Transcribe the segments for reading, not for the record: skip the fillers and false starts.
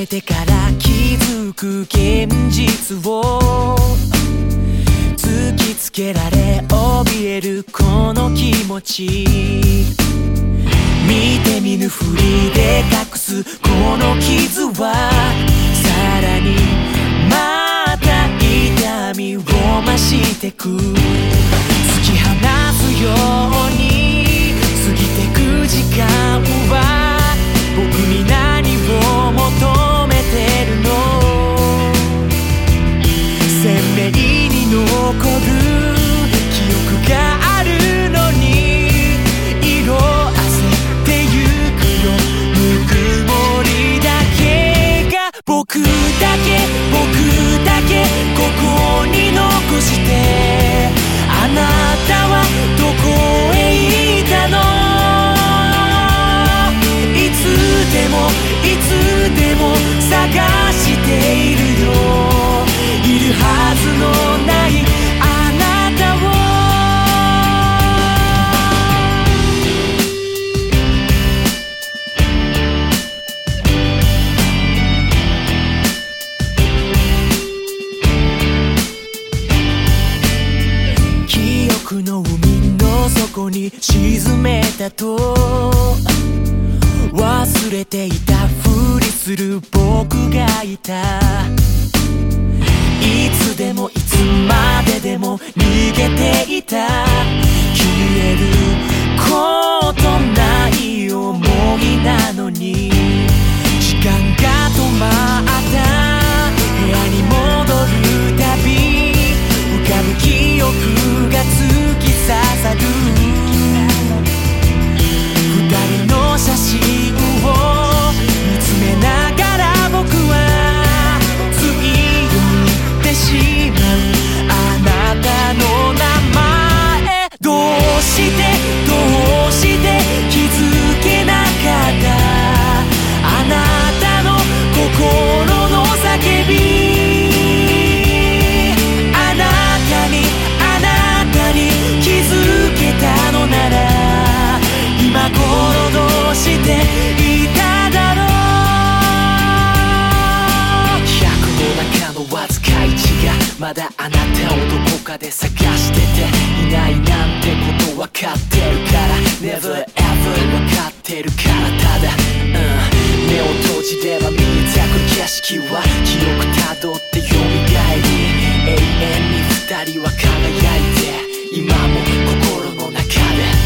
てから気づく現実を突きつけられ怯えるこの気持ち、見て見ぬふりで隠すこの傷はさらにまた痛みを増してく、突き放すように過ぎてく時間は僕に何を求めてるの、鮮明に残る記憶があるのに色あせてゆくよ、ぬくもりだけが僕だけここに残して、あなたはどこへ行ったの、いつでも探しているよ、いるはずのないあなたを。記憶の海の底に沈めたと忘れていたふりする僕がいた、いつでもいつまででも逃げていた、消えることない思いなのに時間が止まった部屋に戻るたび浮かぶ記憶が突き刺さる、二人の写真を見つめながら僕はつい読んでしまうあなたの名前、どうして気づけなかった、あなたの心の叫び、あなたに気づけたのなら今頃どうしていただろう、100の中のわずか1がまだあなたをどこかで探してていないなんてことわかってるから Never ever わかってるから、ただ、目を閉じれば見えてくる景色は記憶たどって蘇り、永遠に二人は輝いて今も心の中で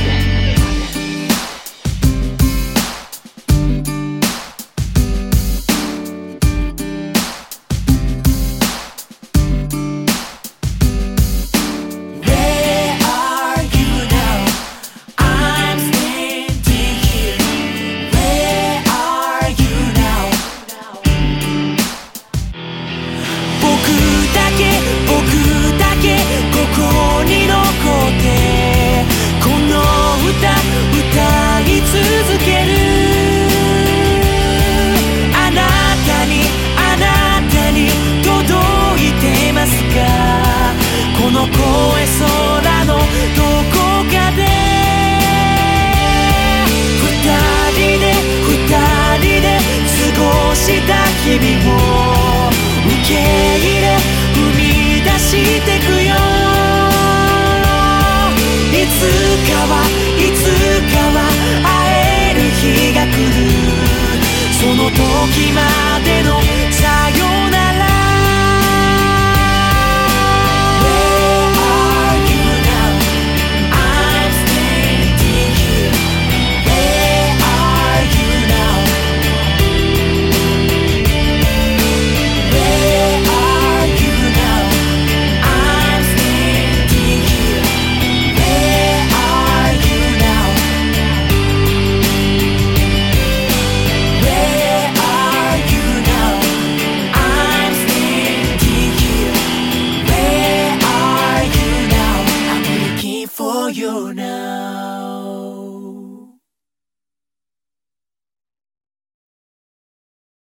日々を受け入れ踏み出してくよ、いつかは会える日が来る、その時までのさよなら。You now